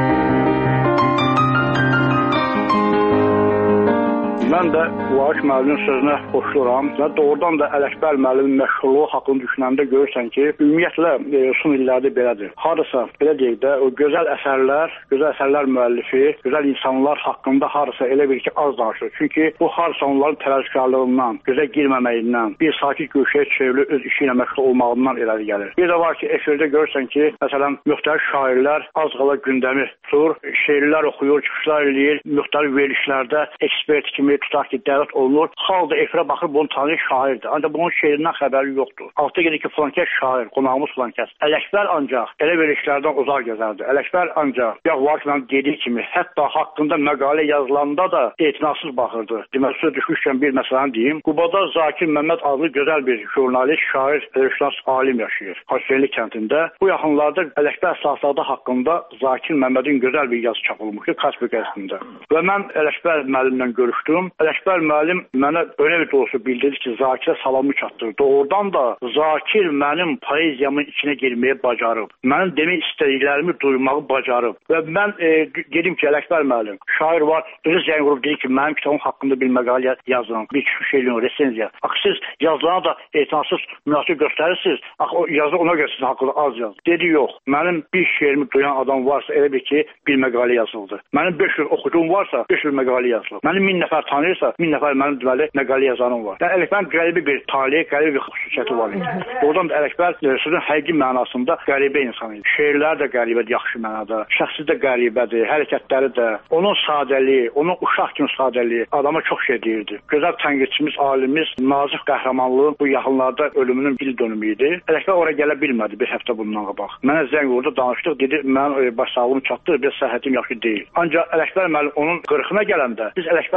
Mən də Vaqif müəllimin sözünə qoşuluram və doğrudan da Ələkbər müəllimin məşhurluğu haqqında düşünəndə görürsən ki, ümumiyyətlə son illərdə belədir. Harasa, belə deyək də, o gözəl əsərlər müəllifi, gözəl insanlar haqqında harasa elə bir ki, az danışır. Çünki bu harasa onların təvəzzükarlığından, gözə girməməyindən, bir sakit güşəyə çevrilib öz işi ilə məşğul olmağından irəli gəlir. Bir də var ki, efirdə görürsən ki, məsələn, müxtəlif şairlər az qala gündəmi tutur, şeirlər oxuyur, çıxışlar eləyir, müxtəlif verilişlərdə ekspert kimi tutaq ki, dəvət olunur. Xalq da efirə baxır, bunu tanıyır, şairdir. Ancaq bunun şeirindən xəbəri yoxdur. Altı gedir ki, filankəs şair, qonağımız filankəs. Ələkbər ancaq elə verilişlərdən uzaq gəzərdi. Ələkbər ancaq, Vaqif müəllim dediyi kimi, hətta haqqında məqalə yazılanda da etinasız baxırdı. Deməli, söz düşmüşkən bir məsələni deyim. Qubada Zakir Məmməd adlı gözəl bir jurnalist, şair, ədəbiyyatşünas alim yaşayır. Hacıbəyli kəndində. Bu yaxınlarda Ələkbər Salahzadə haqqında Zakir Məmmədin gözəl bir yazı çapılmışdı Kaspi qəzetində. Və mən Ələkbər müəllimlə görüşdüm. Ələkbər müəllim mənə öyle bir doğrusu bildirdi ki, Zakirə salamı çatdırdı. Doğrudan da Zakir mənim poeziyamın içine girməyə bacarıb. Mənim demək istədiklərimi duymağı bacarıb. Və mən dedim ki, Ələkbər müəllim, şair var, özü zəng vurub dedi ki, mənim kitabım haqqında bir məqalə yazın, bir şeyin resenziya. Axı siz yazılarına da etinasız münasib göstərirsiniz. Axı o yazı ona görə sizin haqqında az yaz. Dedi, yox, mənim bir şeirimi duyan adam varsa elə bir ki, bir məqalə yazıldı. Mənim 500 oxucum varsa 500 məqalə yazılıb. Mənim 1000 nəfər tanıyırsa 1000 nəfər mənim deməli məqalə yazanım var. Yəni Ələkbərin qəribə bir taleyi, qəribə bir xüsusiyyəti var idi. Oradan da Ələkbər sözün həqiqi mənasında qəribə insan idi. Şeirlər də qəribədir, yaxşı mənada. Şəxsi də qəribədir, hərəkətləri də. Onun sadəliyi, onun uşaq kimi sadəliyi adama çox şey deyirdi. Gözəl tənqidçimiz, alimimiz Nazif Qəhrəmanlığın bu yaxınlarda ölümünün il dönümü idi. Ələkbər oraya gələ bilmədi bir həftə bundan qabaq. Mənə zəng vurdu, danışdıq, dedi, mənim başsağlığım çatdı, bir səhhətim yaxşı deyil. Ancaq Ələkbər müəllim onun qırxına gələndə biz Ələkbər müəllimdən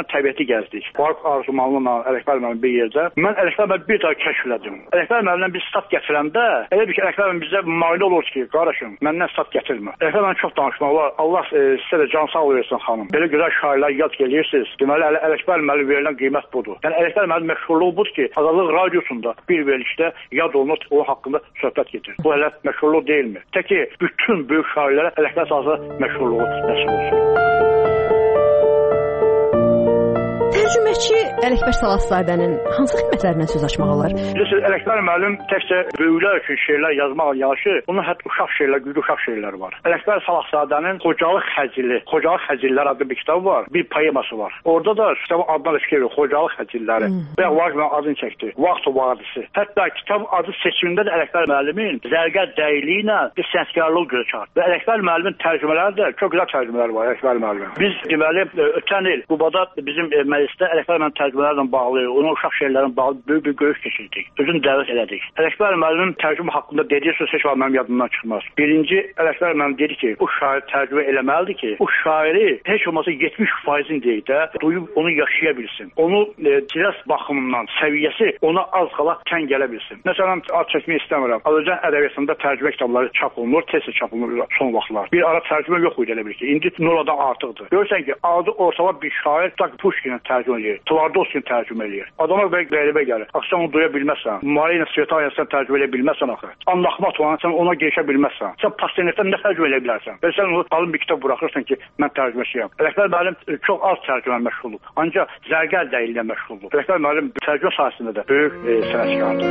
təbiəti gəzdik. Vaqif Arzumanlı'la Ələkbər müəllim bir yerdə. Mən Ələkbər müəllim bir daha kəşf elədim. Ələkbər müəllimdən bir stat gətirəndə elə bir ki, Ələkbər müəllim bizə mane olur ki, qardaşım, məndən stat gətirmə. Ələkbər müəllim çox danışmaq var. Allah sizə də can sağ versin xanım. Belə gözəl şairlər yad gelirsiniz. Deməli Ələkbər müəllim verilən qiymət budur. Yəni Ələkbər müəllim məşhurluğu budur ki, Azadlıq radiosunda bir verilişdə yad olunur, o haqqında söhbət gedir. Bu hələ məşhurluq deyilmi? Təki bütün böyük şairlərə Ələkbər salasa məşhurluğu nəsib olsun. Tərcüməçi Ələkbər Salahzadənin hansı xidmətlərindən söz açmaq olar? Bilirsiniz, Ələkbər müəllim təkcə böyüklər üçün şeirlər yazmaq yanaşı, onun hətta uşaq şeirlər, güclü uşaq şeirləri var. Ələkbər Salahzadənin Xocalıq Həzillər adlı bir kitabı var, bir poeması var. Orada da kitabın adına fikir verir, Xocalıq Həzilləri. Və Vaqif adını çəkdi, Vaxt Vadisi. Hətta kitab adı seçimində də Ələkbər müəllimin zərgər dəyiliyi ilə bir sənətkarlıq gözə çarpdı. Və Ələkbər müəllimin tərcümələri də çox gözəl tərcümələri var Ələkbər müəllimin. Biz deməli ötən il Qubada bizim məclisdə Ələkbər müəllim tərcümələrlə bağlı, onun uşaq şeirlərlə bağlı böyük bir görüş keçirdik. Özünü dəvət elədik. Ələkbər müəllim tərcümə haqqında dediyi söz heç vaxt mənim yadımdan çıxmaz. Birinci, Ələkbər müəllim dedi ki, o şair tərcümə eləməlidir ki, o şairi heç olmasa 70%-in deyək də duyub onu yaşaya bilsin. Onu cihaz baxımından səviyyəsi ona az qala tən gələ bilsin. Məsələn, ad çəkmək istəmirəm. Azərbaycan ədəbiyyatında tərcümə kitabları çap olunur, tez çap olunur son vaxtlar. Bir ara tərcümə yox idi elə bir ki. İndi noladan artıqdır. Görürsən ki, adı ortalama bir şair Pushkinə tərcümə edir. Tvardovskini tərcümə edir. Adama qəribə gəlir. Axı sən onu duya bilməzsən. Marina Svetayanı sən tərcümə edə bilməzsən axı. Anna Axmatovanı sən ona girişə bilməzsən. Sən Pasternakdan nə tərcümə edə bilərsən? Və sən onu alın bir kitab buraxırsan ki, mən tərcüməçiyəm. Ələkbər müəllim çox az tərcümə məşğul olub. Ancaq zərgər dəyiliyə məşğul olub. Ələkbər müəllim tərcümə sahəsində də böyük sənətkardır.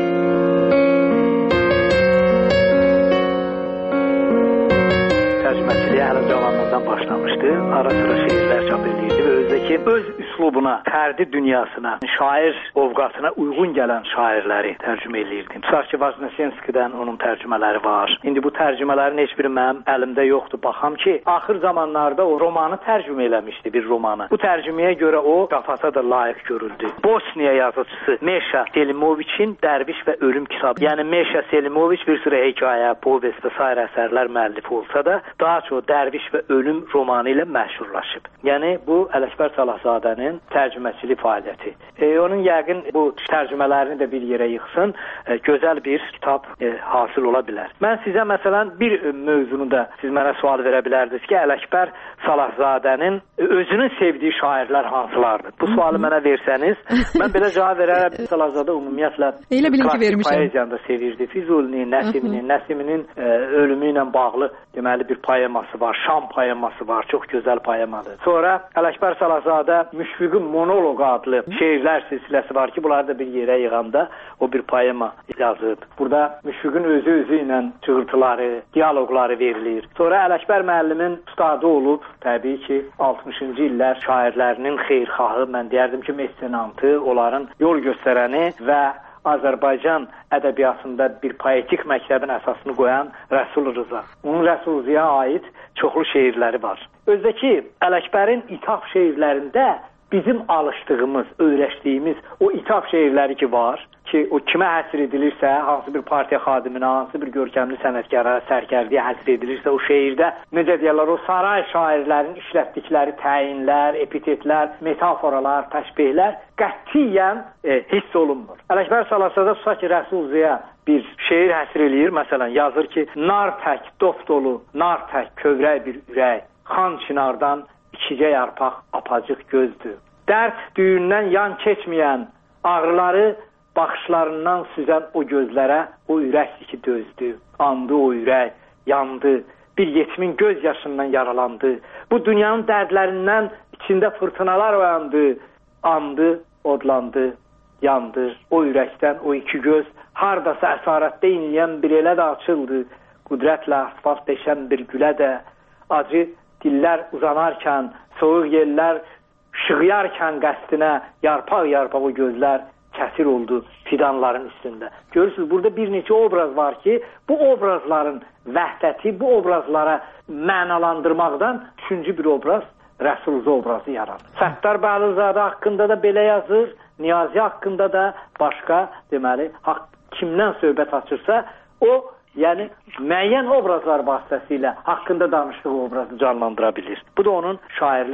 Tərcüməçiliyə hələ cavanlıqdan başlamışdı. Ara sıra şeirlər çap edirdi və özdəki öz üslubuna, fərdi dünyasına, şair ovqatına uyğun gələn şairləri tərcümə edirdi. Tutaq ki, Vaznesenskidən onun tərcümələri var. İndi bu tərcümələrin heç biri mənim əlimdə yoxdur. Baxam ki, axır zamanlarda o romanı tərcümə eləmişdi, bir romanı. Bu tərcüməyə görə o qafasa da layiq görüldü. Bosniya yazıcısı Meşa Selimoviçin Dərviş və Ölüm kitabı. Yəni Meşa Selimoviç bir sürü hekayə, povest və sair əsərlər müəllifi olsa da, daha çox Dərviş və Ölüm romanı ilə məşhurlaşıb. Yəni bu Ələkbər Salahzadənin tərcüməçilik fəaliyyəti. Onun yəqin bu tərcümələrini də bir yerə yığsın, gözəl bir kitab hasil ola bilər. Mən sizə məsələn bir mövzunu da siz mənə sual verə bilərdiniz ki, Ələkbər Salahzadənin özünün sevdiyi şairlər hansılardır? Bu sualı mənə versəniz, mən belə cavab verərəm. Salahzadə ümumiyyətlə klassik poeziyanı da sevirdi. Füzulini, Nəsiminin ölümü ilə bağlı deməli bir poeması var, Şam poeması var, çox gözəl poemadır. Sonra Ələkbər Salahzadə Müşfiqin Monoloq adlı şeirlər silsiləsi var ki, bunları da bir yerə yığanda o bir poema yazıb. Burada Müşfiqin özü ilə çığırtıları, diyaloqları verilir. Sonra Ələkbər müəllimin ustadı olub, təbii ki, 60-cı illər şairlərinin xeyirxahı, mən deyərdim ki, mesenantı, onların yol göstərəni və Azərbaycan ədəbiyyatında bir poetik məktəbin əsasını qoyan Rəsul Rıza. Onun Rəsul Rıza'ya aid çoxlu şeirləri var. Özdəki Ələkbərin ithaf şeirlərində bizim alışdığımız, öyrəşdiyimiz o ithaf şeirləri ki var, ki o kimə həsr edilirsə, hansı bir partiya xadiminə, hansı bir görkəmli sənətkara, sərkərdiyə həsr edilirsə, o şeirdə necə deyirlər, o saray şairlərin işlətdikləri təyinlər, epitetlər, metaforalar, təşbihlər qətiyyən hiss olunmur. Ələkbər Salahzadə tutaq ki, Rəsul Rıza'ya bir şeir həsr eləyir, məsələn, yazır ki, nar tək, dof dolu, nar tək, kövrək bir ürək, xan çinardan ikicə yarpaq apacıq gözdür. Dərd düyündən yan keçməyən, ağrıları baxışlarından süzən o gözlərə o ürəkdir ki dözdü. Andı o ürək, yandı, bir yetimin göz yaşından yaralandı. Bu dünyanın dərdlərindən içində fırtınalar oyandı. Andı, odlandı, yandı. O ürəkdən o iki göz hardasa əsarətdə inləyən bir elə də açıldı. Qüdrətlə asfalt deşən bir gülə də acı dillər uzanarkən, soğuq yerlər şığıyarkən qəsdinə yarpaq-yarpaq o gözlər kəsir oldu fidanların üstündə. Görürsünüz, burada bir neçə obraz var ki, bu obrazların vəhdəti, bu obrazlara mənalandırmaqdan üçüncü bir obraz Rəsul Rıza obrazı yaranır. Səttar Bəhlulzadə haqqında da belə yazır, Niyazi haqqında da başqa, deməli, kimdən söhbət açırsa, o, yəni, müəyyən obrazlar vasitəsilə haqqında danışdığı obrazı canlandıra bilir. Bu da onun şairlik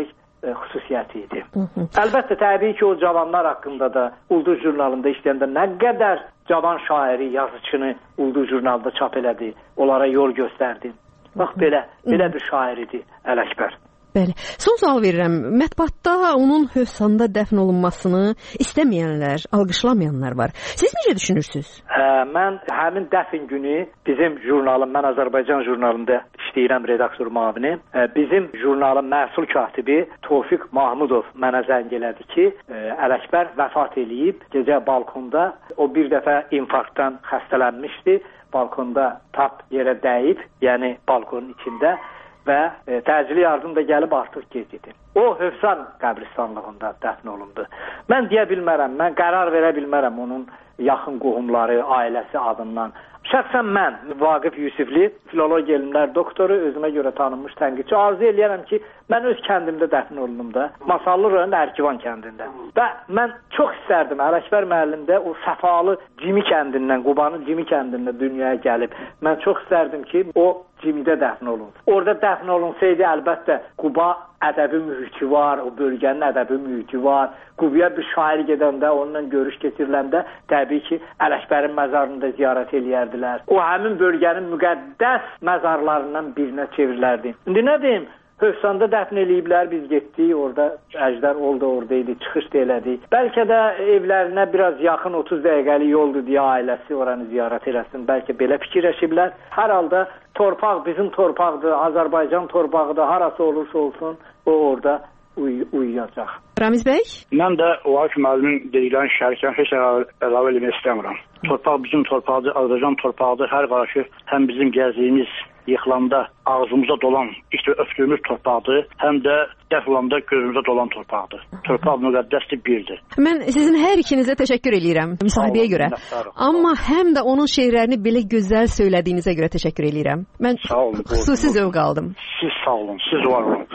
xüsusiyyəti idi. Əlbəttə, təbii ki, o cavanlar haqqında da Ulduz jurnalında işləyəndə nə qədər cavan şairi, yazıçını Ulduz jurnalında çap elədi, onlara yol göstərdi. Bax, belə bir şair idi Ələkbər. Bəli. Son sual verirəm. Mətbuatda onun Hövsanda dəfn olunmasını istəməyənlər, alqışlamayanlar var. Siz necə düşünürsünüz? Mən həmin dəfn günü bizim jurnalım, mən Azərbaycan jurnalında işləyirəm redaktor müavini. Bizim jurnalın məsul katibi Tofiq Mahmudov mənə zəng elədi ki, Ələkbər vəfat eləyib. Gecə balkonda o bir dəfə infarktdan xəstələnmişdi. Balkonda tap yerə dəyib, yəni balkonun içində. Və təcili yardım da gəlib artıq gec idi. O, Hövsan qəbristanlığında dəfn olundu. Mən deyə bilmərəm, mən qərar verə bilmərəm onun yaxın qohumları, ailəsi adından. Şəxsən mən, Vaqif Yusifli, filologiya elmlər doktoru, özümə görə tanınmış tənqidçi, arzu eləyərəm ki, mən öz kəndimdə dəfn olunum da, Masallı rayon Ərkivan kəndində. Və mən çox istərdim, Ələkbər müəllimdə o səfalı Cimi kəndindən, Qubanın Cimi kəndindən dünyaya gəlib. Mən çox istərdim ki, o Cimidə dəfn olun. Orada dəfn olunsaydı, əlbəttə, Quba ədəbi mühiti var, o bölgənin ədəbi mühiti var. Qubaya bir şair gedəndə, onunla görüş keçiriləndə təbii ki, Ələkbərin məzarını da ziyarət eləyərdilər. O, həmin bölgənin müqəddəs məzarlarından birinə çevrilərdi. İndi nə deyim? Hövsanda dəfn eləyiblər, biz getdik, orada Əjdər oldu, oradaydı, çıxış da elədi. Bəlkə də evlərinə biraz yaxın 30 dəqiqəlik yoldur deyə ailəsi oranı ziyarət eləsin. Bəlkə belə fikirləşiblər. Hər halda torpaq bizim torpaqdır, Azərbaycan torpağıdır, harası olursa olsun, o orada uyuyacaq. Ramiz bəy? Mən də Vaqif müəllimin dediklərini şərikən heç əlavə eləmək istəmirəm. Torpaq bizim torpaqdır, Azərbaycan torpağıdır. Hər qarşı həm bizim gəzdiyimiz yıxılanda ağzımıza dolan, ilk öpdüyümüz torpaqdır, həm də dəf olanda gözümüzə dolan torpaqdır. Torpaq müqəddəsdir, birdir. Mən sizin hər ikinizə təşəkkür eləyirəm müsahibəyə görə. Amma həm də onun şeirlərini belə gözəl söylədiyinizə görə təşəkkür eləyirəm. Mən xüsusi zövq aldım. Siz sağ olun, siz var olun.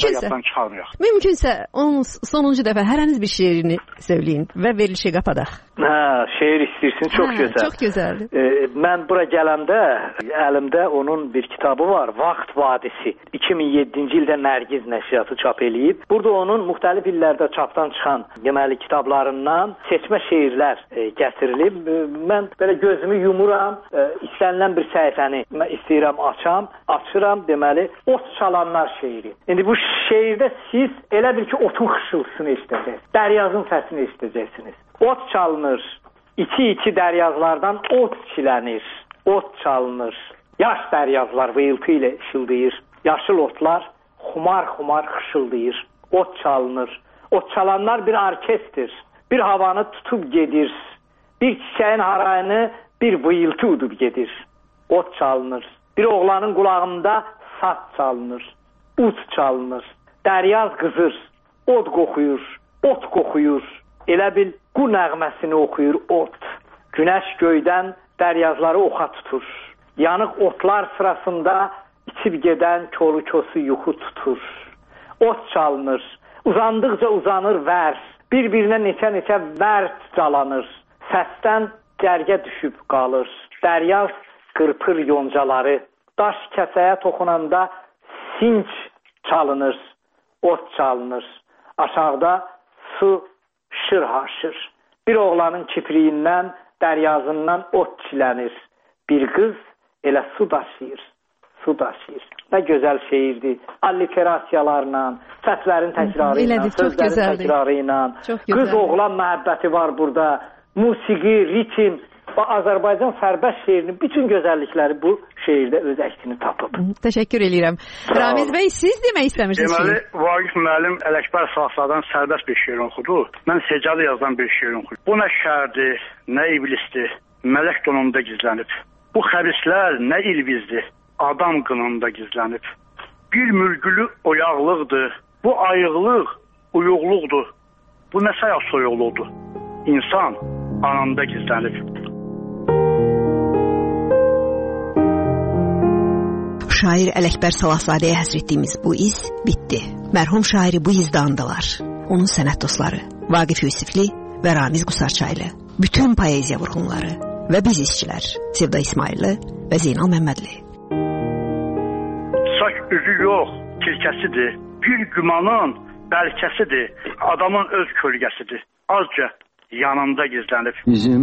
Mümkünsə onun sonuncu dəfə hərəniz bir şeirini söyləyin və verilişi qapadaq. Şeir istəyirsin, çox gözəl. Çox gözəldir. Mən bura gələndə əlimdə onun bir kitabı var, Vaxt Vadisi. 2007-ci ildə Nərgiz nəşriyyatı çap eləyib. Burada onun müxtəlif illərdə çapdan çıxan deməli kitablarından seçmə şeirlər gətirilib. Mən belə gözümü yumuram, istənilən bir səhifəni istəyirəm açıram, deməli ot çalanlar şeiri. İndi bu şeirdə siz elə bil ki otun xışıltısını eşidəcəksiniz, dəryazın səsini eşidəcəksiniz. Ot çalınır, içi dəryazlardan ot çilənir, ot çalınır. Yaş dəryazlar vıyıltı ilə işıldayır, yaşıl otlar xumar xışıldayır, ot çalınır. Ot çalanlar bir orkestr, bir havanı tutub gedir, bir çiçəyin harayını bir vıyıltı udub gedir. Ot çalınır, bir oğlanın qulağında saz çalınır, ut çalınır. Dəryaz qızır, od qoxuyur, elə bil qu nəğməsini oxuyur ot. Günəş göydən dəryazları oxa tutur. Yanıq otlar sırasında içib gedən kolu-kosu yuxu tutur. Ot çalınır, uzandıqca uzanır vər, bir-birinə neçə vər calanır. Səsdən gərgə düşüb qalır. Dəryaz qırpır yoncaları, daş kəsəyə toxunanda sinç çalınır, ot çalınır. Aşağıda su şır-haşır. Bir oğlanın kipriyindən, dəryazından ot çilənir. Bir qız elə su daşıyır. Nə gözəl şeirdir. Alliterasiyalarla, səslərin təkrarı ilə, sözlərin təkrarı ilə. Qız oğlan məhəbbəti var burada. Musiqi, ritim və Azərbaycan sərbəst şeirinin bütün gözəllikləri bu şeirdə öz əksini tapıb. Təşəkkür eləyirəm. Ramiz bəy, siz demək istəmirsiniz ki? Deməli, Vaqif müəllim Ələkbər Sağsadan sərbəst bir şeir oxudu. Mən Secalı yazdan bir şeir oxudum. Bu nə şərdir, nə iblisdir, mələk donunda gizlənib. Bu xəbislər nə ilvizdir, adam qınında gizlənib. Bir mürgülü oyaqlıqdır, bu ayıqlıq uyuqluqdur. Bu nə sayaq soyuqluqdur, insan anında gizlənib. Şair Ələkbər Salahzadəyə həsr etdiyimiz bu iz bitdi. Mərhum şairi bu izdə andılar. Onun sənət dostları Vaqif Yusifli və Ramiz Qusarçaylı, bütün poeziya vurğunları və biz işçilər Sevda İsmailli və Zeynal Məmmədli. Saç üzü yox, kirkəsidir. Bir gümanın bəlkəsidir, adamın öz kölgəsidir. Azca yanında gizlənib. Bizim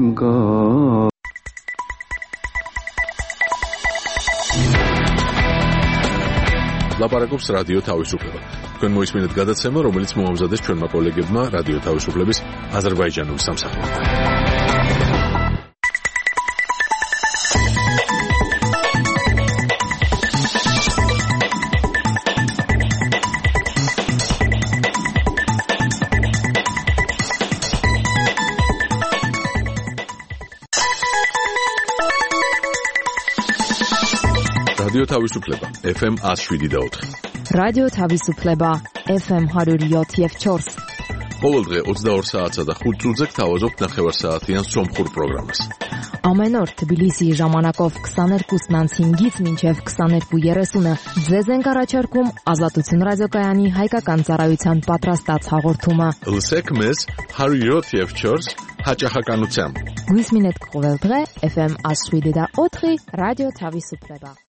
ლაპარაკობს რადიო თავისუფლება. თქვენ მოისმინეთ გადაცემა, რომელიც მოამზადეს ჩვენმა კოლეგებმა რადიო თავისუფლების აზერბაიჯანულ სამსახურთან. რადიო თავისუფლება FM 107.4. რადიო თავისუფლება FM 107.4. ყოველ დღე 22 საათსა და 5 წუთზე გთავაზობთ ნახევარსაათიან სომხურ პროგრამას. Ամեն օր Թբիլիսիի ժամանակով 22:05-ից մինչև 22:30-ը ձեզ ենք առաջարկում Ազատություն ռադիոկայանի հայկական ծառայության պատրաստած հաղորդումը։ Լսեք մեզ 107.4 հաճախականությամբ։ Գույսմինետ կողել დღե FM 107.4 ռադիո Թավիսուպլեբա։